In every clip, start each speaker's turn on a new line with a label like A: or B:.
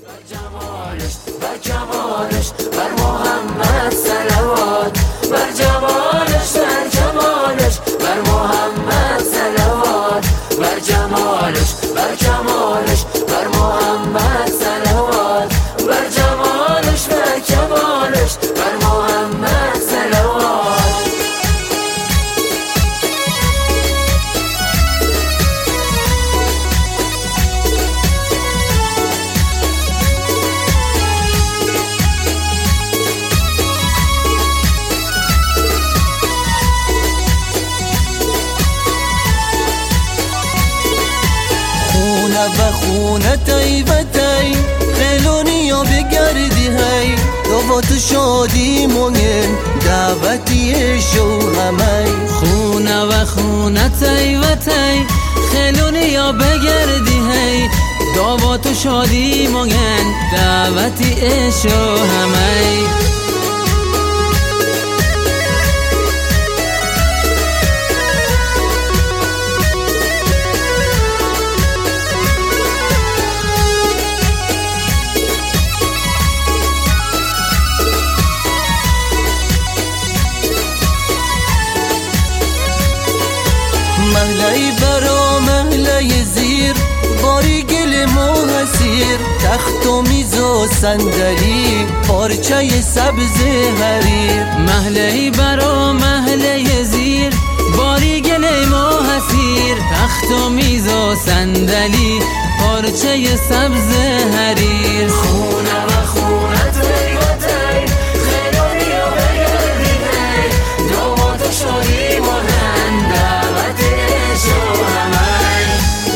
A: بر جمالش بر جمالش بر محمد صلوات، بر جمالش بر جمالش بر محمد صلوات، بر جمالش بر جمالش بر محمد صلوات، بر جمالش بر جمالش بر محمد صلوات.
B: و خونه طیبتی خیلونیا بگردی هی دوات شادی مونگن دعوتی شو همی.
C: خونه و خونه طیبتی خیلونیا بگردی هی دوات شادی مونگن دعوتی شو همی.
B: محله برا محله زیر باری گل موحسیر، تخت و میز و صندلی پارچه سبز حریر.
C: محله برا محله زیر باری گل موحسیر، تخت و میز و صندلی پارچه سبز حریر.
A: خونه و خونه طیبتی خیلونیا بگردی هی دوات شادی مونگن دعوتی شو همی.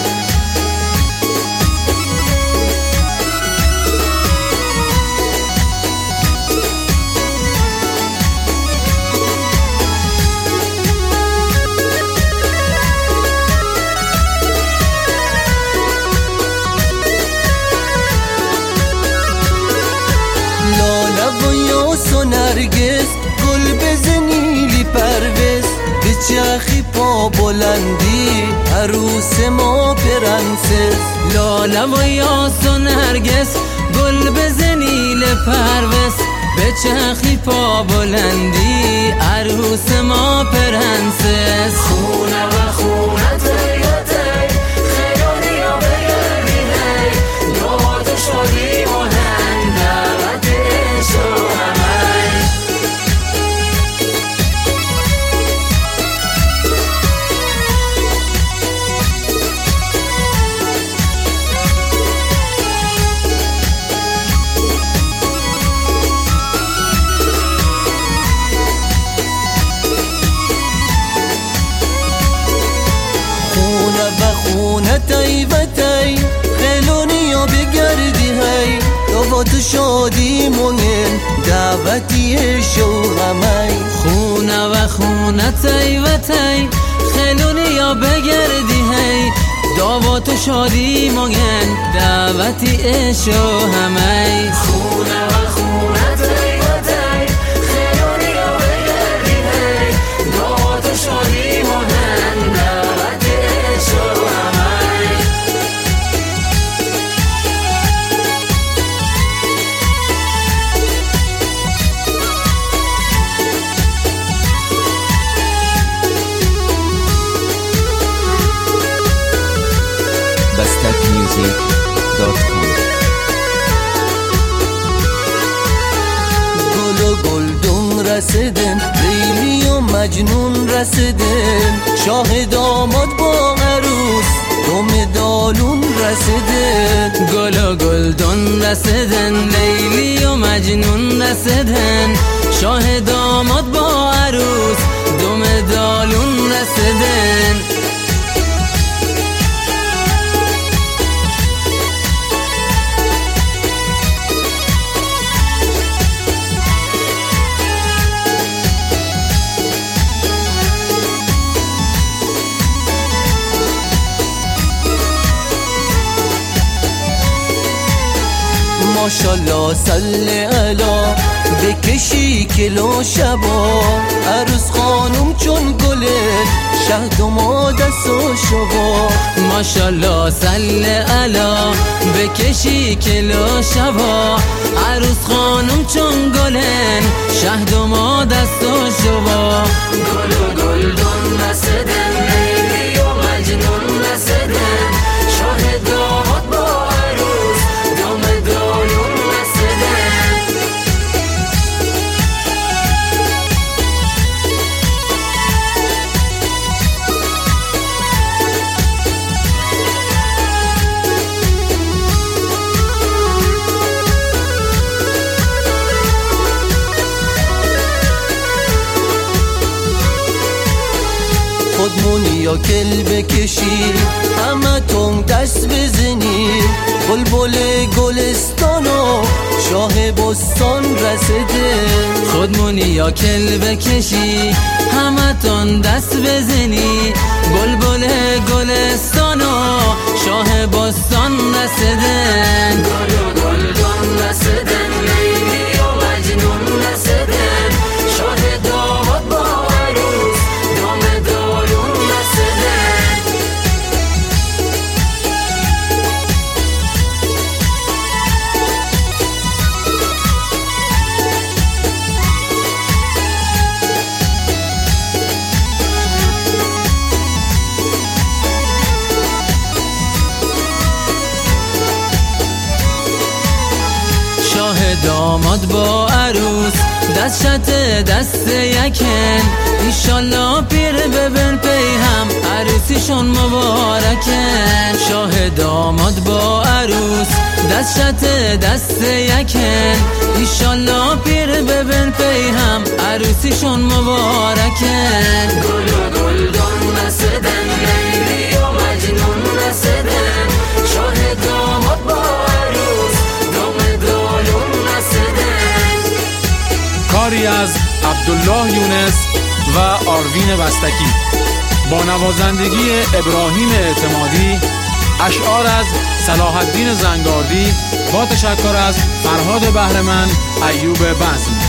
B: لاله و یاس و نرگس گل بزنیلی پرویز، بچخی پا بلندی عروس ما پرنسس.
C: لاله و یاس و نرگس گل بزنیل پروس، بچخی پا بلندی عروس ما پرنسس.
A: خونه و خونه طیبتی خیلونیا بگردی هی دوات شادی مونگن دعوتی شو همی.
B: خونه و خونه طیبتی خیلونیا بگردی هی دوات شادی مونگن دعوتی شو همی.
C: خونه و خونه طیبتی خیلونیا بگردی هی دعوت و شادی مونگن دعوتی شو همی.
A: خونه و خونه طیبتی خیلونیا بگردی هی دوات شادی مونگن دعوتی شو همی.
D: bastakmusic.com.
B: گل و گلدون رسیدن لیلی و مجنون رسیدن، شاه داماد با عروس دو مدالون رسیدن.
C: گل و گلدون رسیدن لیلی و مجنون رسیدن، شاه داماد با عروس دو مدالون رسیدن.
B: ماشالله صلی علی بکشی کلو شبا عروس خانم چون گله شهد و ما دست و شبا
C: ماشالله صلی علی بکشی کلو شبا عروس خانم چون گلن شهد و ما دست و شبا
A: گل و گلدون رسیدن لیلی و مجنون رسیدن شاه داماد با عروس دم دالون رسیدن
B: خودمونی یا کل بکشی همه تون دست بزنی بلبل گلستان و شاه بستان رسیده
C: خودمونی یا کل بکشی همه تون دست بزنی بلبل گلستان و شاه بستان رسیدن
A: گل و گلدون رسیدن لیلی و مجنون رسیدن شاه داماد با عروس دم دالون رسیدن
C: شاه داماد با عروس دست شت دست یکن ایشالله پیر ببن پی هم عروسیشون مبارکن شاه داماد با عروس دست شت دست یکن ایشالله پیر ببن پی هم عروسیشون مبارکن
A: گل و گلدون رسیدن لیلی و مجنون رسیدن شاه داماد با عروس دم دالون رسیدن
E: کاری از عبدالله یونس و آروین بستکی با نوازندگی ابراهیم اعتمادی، اشعار از صلاح الدین زنگاردی با تشکر از فرهاد بهرمند، ایوب بزم.